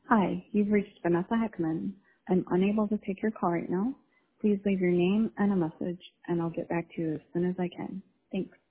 Hi, you've reached Vanessa Heckman. I'm unable to take your call right now. Please leave your name and a message, and I'll get back to you as soon as I can. Thanks.